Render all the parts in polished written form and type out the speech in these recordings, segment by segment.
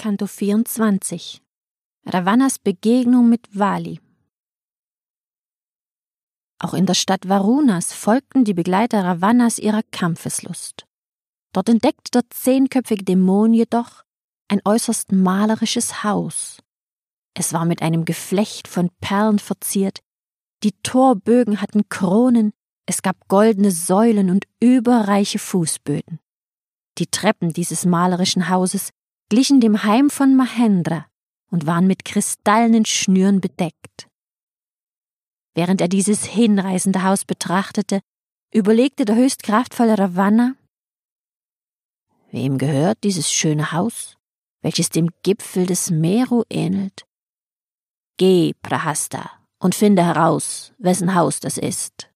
Canto 24. Ravannas Begegnung mit Vali. Auch in der Stadt Varunas folgten die Begleiter Ravannas ihrer Kampfeslust. Dort entdeckte der 10-köpfige Dämon jedoch ein äußerst malerisches Haus. Es war mit einem Geflecht von Perlen verziert, die Torbögen hatten Kronen, es gab goldene Säulen und überreiche Fußböden. Die Treppen dieses malerischen Hauses glichen dem Heim von Mahendra und waren mit kristallenen Schnüren bedeckt. Während er dieses hinreißende Haus betrachtete, überlegte der höchst kraftvolle Ravanna: Wem gehört dieses schöne Haus, welches dem Gipfel des Meru ähnelt? Geh, Prahasta, und finde heraus, wessen Haus das ist.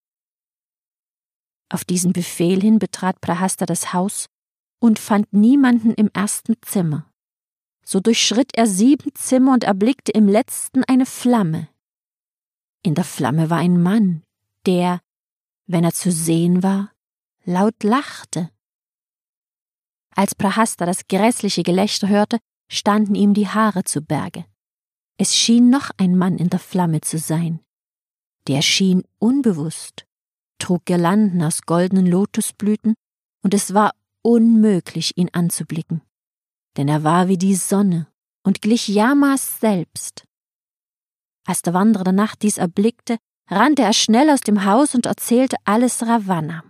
Auf diesen Befehl hin betrat Prahasta das Haus und fand niemanden im ersten Zimmer. So durchschritt er 7 Zimmer und erblickte im letzten eine Flamme. In der Flamme war ein Mann, der, wenn er zu sehen war, laut lachte. Als Prahasta das grässliche Gelächter hörte, standen ihm die Haare zu Berge. Es schien noch ein Mann in der Flamme zu sein. Der schien unbewusst, trug Girlanden aus goldenen Lotusblüten, und es war unmöglich, ihn anzublicken, denn er war wie die Sonne und glich Yamas selbst. Als der Wanderer der Nacht dies erblickte, rannte er schnell aus dem Haus und erzählte alles Ravanna.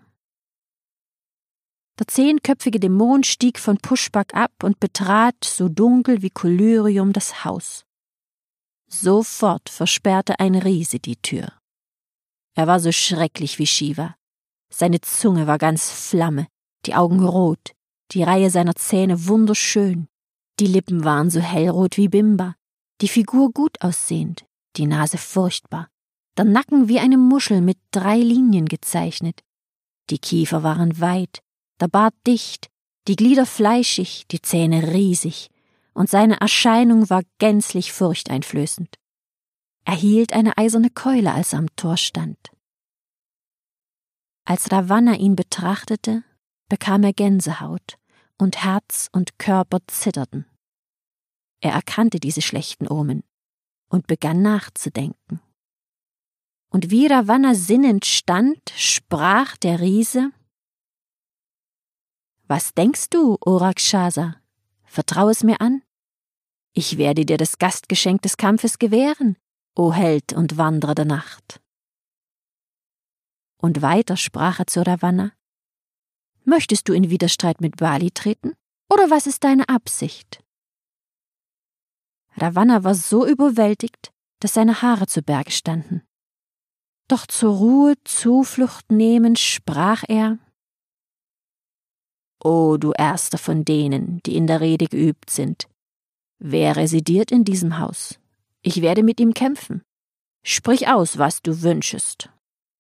Der 10-köpfige Dämon stieg von Pushpak ab und betrat, so dunkel wie Kolyrium, das Haus. Sofort versperrte ein Riese die Tür. Er war so schrecklich wie Shiva. Seine Zunge war ganz Flamme, die Augen rot, die Reihe seiner Zähne wunderschön, die Lippen waren so hellrot wie Bimba, die Figur gut aussehend, die Nase furchtbar, der Nacken wie eine Muschel mit 3 Linien gezeichnet. Die Kiefer waren weit, der Bart dicht, die Glieder fleischig, die Zähne riesig, und seine Erscheinung war gänzlich furchteinflößend. Er hielt eine eiserne Keule, als er am Tor stand. Als Ravanna ihn betrachtete, bekam er Gänsehaut, und Herz und Körper zitterten. Er erkannte diese schlechten Omen und begann nachzudenken. Und wie Ravanna sinnend stand, sprach der Riese: Was denkst du, O Rakshasa? Vertrau es mir an. Ich werde dir das Gastgeschenk des Kampfes gewähren, O Held und Wanderer der Nacht. Und weiter sprach er zu Ravanna: Möchtest du in Widerstreit mit Vali treten, oder was ist deine Absicht? Ravanna war so überwältigt, dass seine Haare zu Berge standen. Doch zur Ruhe Zuflucht nehmend sprach er: O du erster von denen, die in der Rede geübt sind, wer residiert in diesem Haus? Ich werde mit ihm kämpfen. Sprich aus, was du wünschest.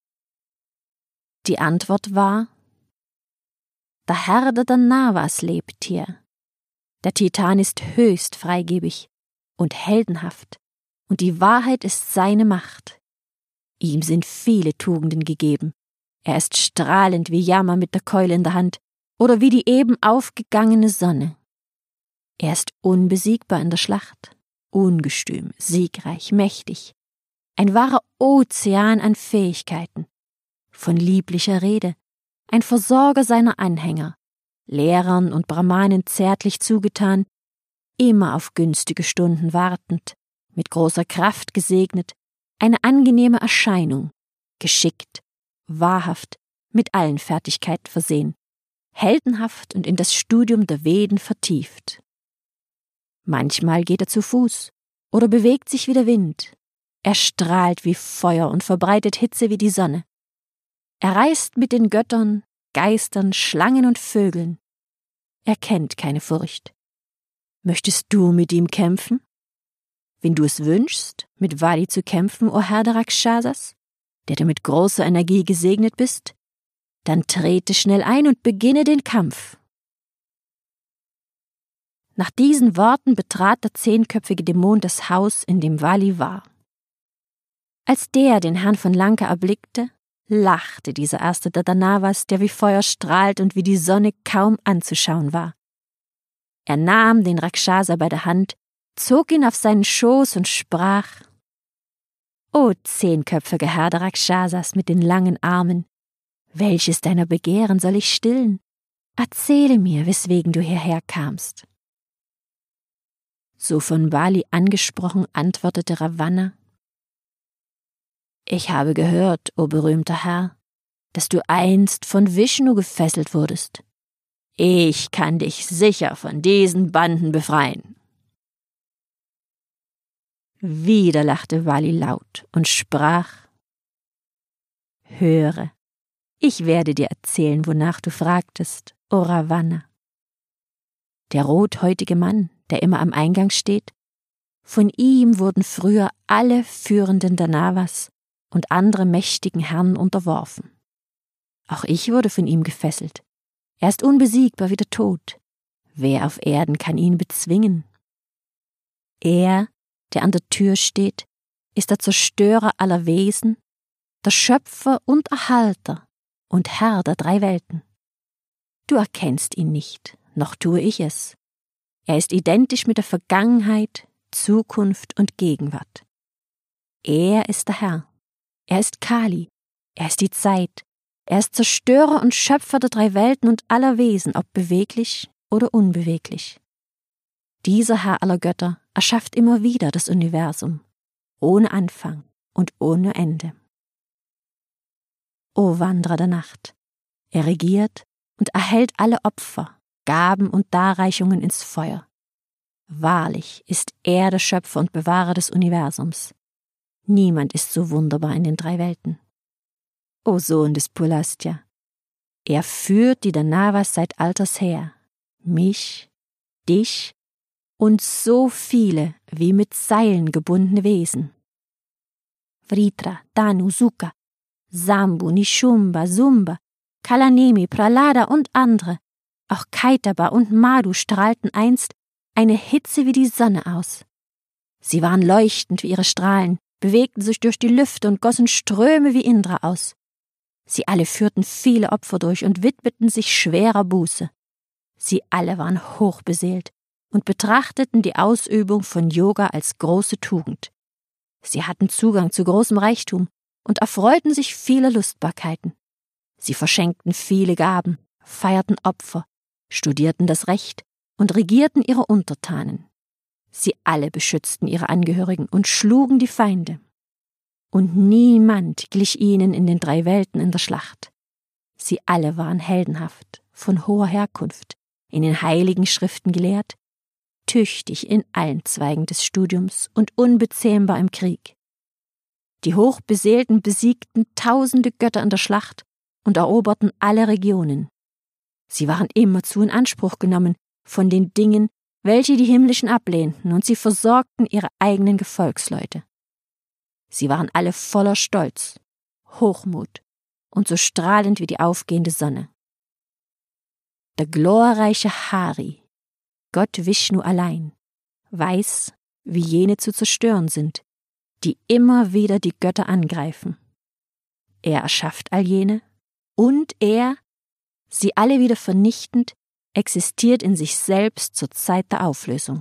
Die Antwort war: Der Herr der Danavas lebt hier. Der Titan ist höchst freigebig und heldenhaft, und die Wahrheit ist seine Macht. Ihm sind viele Tugenden gegeben. Er ist strahlend wie Yama mit der Keule in der Hand oder wie die eben aufgegangene Sonne. Er ist unbesiegbar in der Schlacht, ungestüm, siegreich, mächtig, ein wahrer Ozean an Fähigkeiten, von lieblicher Rede, ein Versorger seiner Anhänger, Lehrern und Brahmanen zärtlich zugetan, immer auf günstige Stunden wartend, mit großer Kraft gesegnet, eine angenehme Erscheinung, geschickt, wahrhaft, mit allen Fertigkeiten versehen, heldenhaft und in das Studium der Veden vertieft. Manchmal geht er zu Fuß oder bewegt sich wie der Wind. Er strahlt wie Feuer und verbreitet Hitze wie die Sonne. Er reist mit den Göttern, Geistern, Schlangen und Vögeln. Er kennt keine Furcht. Möchtest du mit ihm kämpfen? Wenn du es wünschst, mit Vali zu kämpfen, o Herr der Rakshasas, der du mit großer Energie gesegnet bist, dann trete schnell ein und beginne den Kampf. Nach diesen Worten betrat der 10-köpfige Dämon das Haus, in dem Vali war. Als der den Herrn von Lanka erblickte, lachte dieser erste der Danavas, der wie Feuer strahlt und wie die Sonne kaum anzuschauen war. Er nahm den Rakshasa bei der Hand, zog ihn auf seinen Schoß und sprach: »O zehnköpfiger Herr der Rakshasas mit den langen Armen, welches deiner Begehren soll ich stillen? Erzähle mir, weswegen du hierher kamst.« So von Bali angesprochen, antwortete Ravana: »Ich habe gehört, o berühmter Herr, dass du einst von Vishnu gefesselt wurdest. Ich kann dich sicher von diesen Banden befreien.« Wieder lachte Bali laut und sprach: »Höre, ich werde dir erzählen, wonach du fragtest, o Ravana. Der rothäutige Mann, der immer am Eingang steht, von ihm wurden früher alle führenden Danavas und andere mächtigen Herren unterworfen. Auch ich wurde von ihm gefesselt. Er ist unbesiegbar wie der Tod. Wer auf Erden kann ihn bezwingen? Er, der an der Tür steht, ist der Zerstörer aller Wesen, der Schöpfer und Erhalter und Herr der 3 Welten. Du erkennst ihn nicht, noch tue ich es. Er ist identisch mit der Vergangenheit, Zukunft und Gegenwart. Er ist der Herr. Er ist Kali. Er ist die Zeit. Er ist Zerstörer und Schöpfer der 3 Welten und aller Wesen, ob beweglich oder unbeweglich. Dieser Herr aller Götter erschafft immer wieder das Universum, ohne Anfang und ohne Ende. O Wanderer der Nacht, er regiert und erhält alle Opfer, Gaben und Darreichungen ins Feuer. Wahrlich ist er der Schöpfer und Bewahrer des Universums. Niemand ist so wunderbar in den 3 Welten. O Sohn des Pulastya, er führt die Danavas seit alters her, mich, dich und so viele wie mit Seilen gebundene Wesen. Vritra, Danu, Sukha, Sambu, Nishumba, Sumba, Kalanemi, Prahlada und andere, auch Kaitaba und Madhu strahlten einst eine Hitze wie die Sonne aus. Sie waren leuchtend wie ihre Strahlen, bewegten sich durch die Lüfte und gossen Ströme wie Indra aus. Sie alle führten viele Opfer durch und widmeten sich schwerer Buße. Sie alle waren hochbeseelt und betrachteten die Ausübung von Yoga als große Tugend. Sie hatten Zugang zu großem Reichtum und erfreuten sich vieler Lustbarkeiten. Sie verschenkten viele Gaben, feierten Opfer, studierten das Recht und regierten ihre Untertanen. Sie alle beschützten ihre Angehörigen und schlugen die Feinde. Und niemand glich ihnen in den 3 Welten in der Schlacht. Sie alle waren heldenhaft, von hoher Herkunft, in den heiligen Schriften gelehrt, tüchtig in allen Zweigen des Studiums und unbezähmbar im Krieg. Die Hochbeseelten besiegten tausende Götter in der Schlacht und eroberten alle Regionen. Sie waren immerzu in Anspruch genommen von den Dingen, welche die Himmlischen ablehnten, und sie versorgten ihre eigenen Gefolgsleute. Sie waren alle voller Stolz, Hochmut und so strahlend wie die aufgehende Sonne. Der glorreiche Hari, Gott Vishnu allein, weiß, wie jene zu zerstören sind, die immer wieder die Götter angreifen. Er erschafft all jene, und er, sie alle wieder vernichtend, existiert in sich selbst zur Zeit der Auflösung.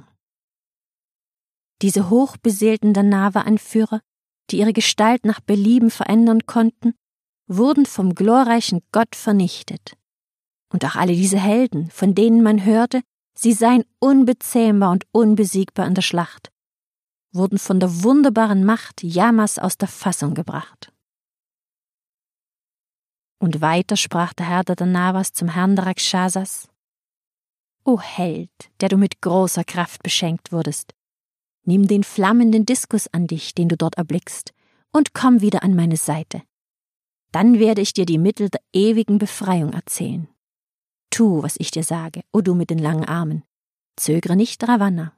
Diese hochbeseelten Danava-Anführer, die ihre Gestalt nach Belieben verändern konnten, wurden vom glorreichen Gott vernichtet. Und auch alle diese Helden, von denen man hörte, sie seien unbezähmbar und unbesiegbar in der Schlacht, wurden von der wunderbaren Macht Yamas aus der Fassung gebracht. Und weiter sprach der Herr der Danavas zum Herrn der Rakshasas: O Held, der du mit großer Kraft beschenkt wurdest, nimm den flammenden Diskus an dich, den du dort erblickst, und komm wieder an meine Seite. Dann werde ich dir die Mittel der ewigen Befreiung erzählen. Tu, was ich dir sage, o du mit den langen Armen. Zögere nicht, Ravana.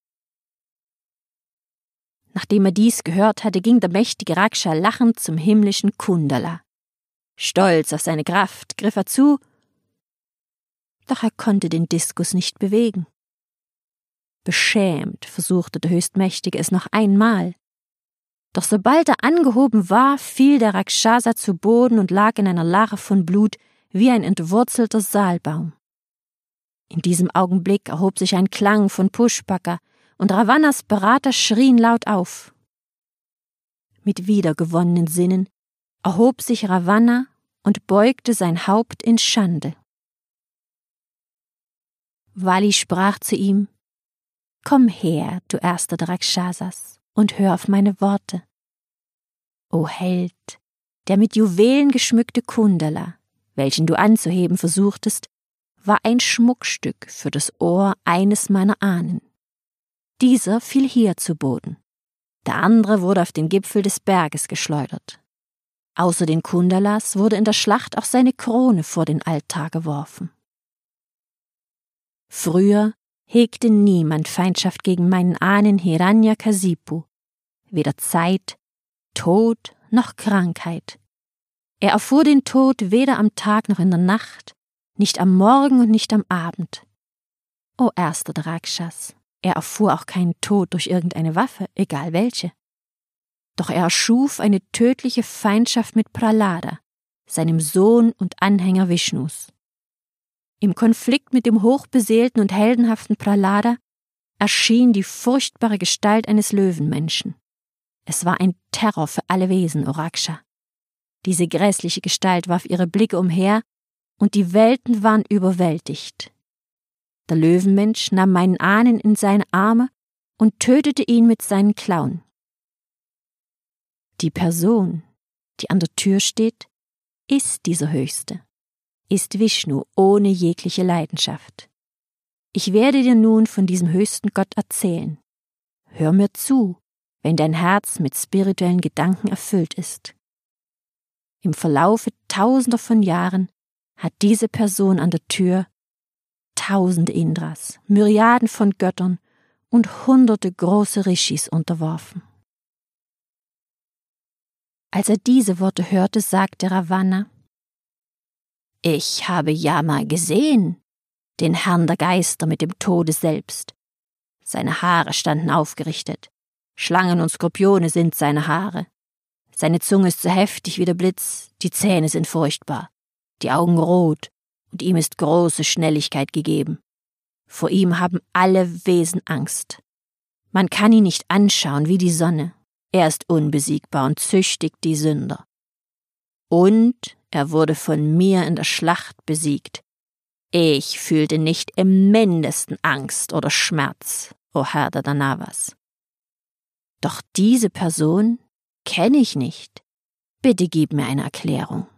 Nachdem er dies gehört hatte, ging der mächtige Raksha lachend zum himmlischen Kundala. Stolz auf seine Kraft griff er zu, doch er konnte den Diskus nicht bewegen. Beschämt versuchte der Höchstmächtige es noch einmal. Doch sobald er angehoben war, fiel der Rakshasa zu Boden und lag in einer Lache von Blut wie ein entwurzelter Saalbaum. In diesem Augenblick erhob sich ein Klang von Pushpaka, und Ravannas Berater schrien laut auf. Mit wiedergewonnenen Sinnen erhob sich Ravanna und beugte sein Haupt in Schande. Vali sprach zu ihm: »Komm her, du erster der Rakshasas, und hör auf meine Worte. O Held, der mit Juwelen geschmückte Kundala, welchen du anzuheben versuchtest, war ein Schmuckstück für das Ohr eines meiner Ahnen. Dieser fiel hier zu Boden. Der andere wurde auf den Gipfel des Berges geschleudert. Außer den Kundalas wurde in der Schlacht auch seine Krone vor den Altar geworfen. Früher hegte niemand Feindschaft gegen meinen Ahnen Hiranyakasipu, weder Zeit, Tod noch Krankheit. Er erfuhr den Tod weder am Tag noch in der Nacht, nicht am Morgen und nicht am Abend. O erster der Rakshas, er erfuhr auch keinen Tod durch irgendeine Waffe, egal welche. Doch er erschuf eine tödliche Feindschaft mit Prahlada, seinem Sohn und Anhänger Vishnus. Im Konflikt mit dem hochbeseelten und heldenhaften Prahlada erschien die furchtbare Gestalt eines Löwenmenschen. Es war ein Terror für alle Wesen, O Raksha. Diese grässliche Gestalt warf ihre Blicke umher, und die Welten waren überwältigt. Der Löwenmensch nahm meinen Ahnen in seine Arme und tötete ihn mit seinen Klauen. Die Person, die an der Tür steht, ist dieser Höchste, ist Vishnu ohne jegliche Leidenschaft. Ich werde dir nun von diesem höchsten Gott erzählen. Hör mir zu, wenn dein Herz mit spirituellen Gedanken erfüllt ist. Im Verlaufe tausender von Jahren hat diese Person an der Tür tausende Indras, Myriaden von Göttern und hunderte große Rishis unterworfen. Als er diese Worte hörte, sagte Ravanna: Ich habe Yama gesehen, den Herrn der Geister mit dem Tode selbst. Seine Haare standen aufgerichtet, Schlangen und Skorpione sind seine Haare. Seine Zunge ist so heftig wie der Blitz, die Zähne sind furchtbar, die Augen rot, und ihm ist große Schnelligkeit gegeben. Vor ihm haben alle Wesen Angst. Man kann ihn nicht anschauen wie die Sonne. Er ist unbesiegbar und züchtigt die Sünder. Und er wurde von mir in der Schlacht besiegt. Ich fühlte nicht im Mindesten Angst oder Schmerz, o Herr der Danavas. Doch diese Person kenne ich nicht. Bitte gib mir eine Erklärung.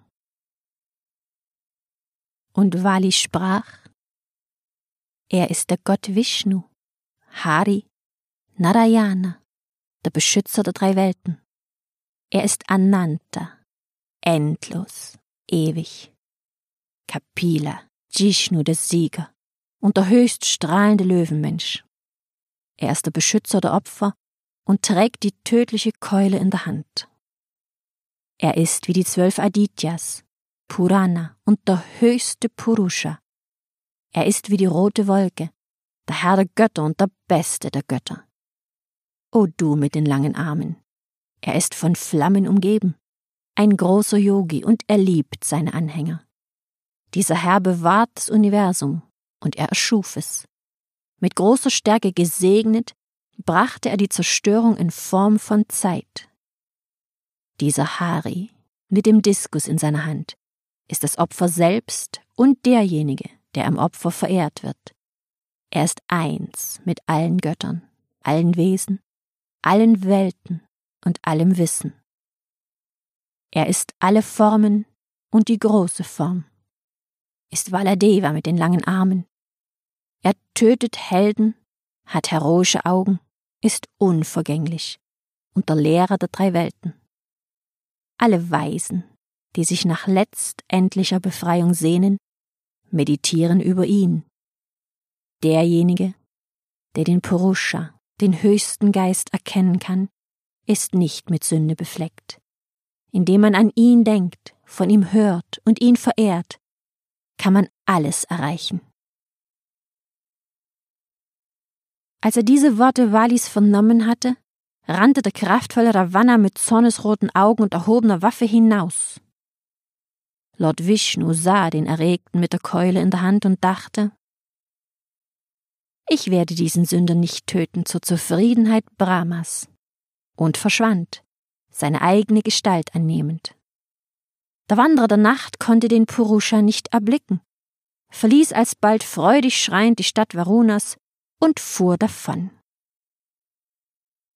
Und Vali sprach: Er ist der Gott Vishnu, Hari, Narayana, der Beschützer der 3 Welten. Er ist Ananta, endlos, ewig. Kapila, Jishnu, der Sieger, und der höchst strahlende Löwenmensch. Er ist der Beschützer der Opfer und trägt die tödliche Keule in der Hand. Er ist wie die 12 Adityas, Purana und der höchste Purusha. Er ist wie die rote Wolke, der Herr der Götter und der Beste der Götter. O du mit den langen Armen, er ist von Flammen umgeben, ein großer Yogi, und er liebt seine Anhänger. Dieser Herr bewahrt das Universum, und er erschuf es. Mit großer Stärke gesegnet, brachte er die Zerstörung in Form von Zeit. Dieser Hari mit dem Diskus in seiner Hand ist das Opfer selbst und derjenige, der am Opfer verehrt wird. Er ist eins mit allen Göttern, allen Wesen, allen Welten und allem Wissen. Er ist alle Formen und die große Form, ist Valadeva mit den langen Armen. Er tötet Helden, hat heroische Augen, ist unvergänglich und der Lehrer der 3 Welten. Alle Weisen, die sich nach letztendlicher Befreiung sehnen, meditieren über ihn. Derjenige, der den Purusha, den höchsten Geist, erkennen kann, ist nicht mit Sünde befleckt. Indem man an ihn denkt, von ihm hört und ihn verehrt, kann man alles erreichen. Als er diese Worte Valis vernommen hatte, rannte der kraftvolle Ravanna mit zornesroten Augen und erhobener Waffe hinaus. Lord Vishnu sah den Erregten mit der Keule in der Hand und dachte: Ich werde diesen Sünder nicht töten zur Zufriedenheit Brahmas. Und verschwand, seine eigene Gestalt annehmend. Der Wanderer der Nacht konnte den Purusha nicht erblicken, verließ alsbald freudig schreiend die Stadt Varunas und fuhr davon.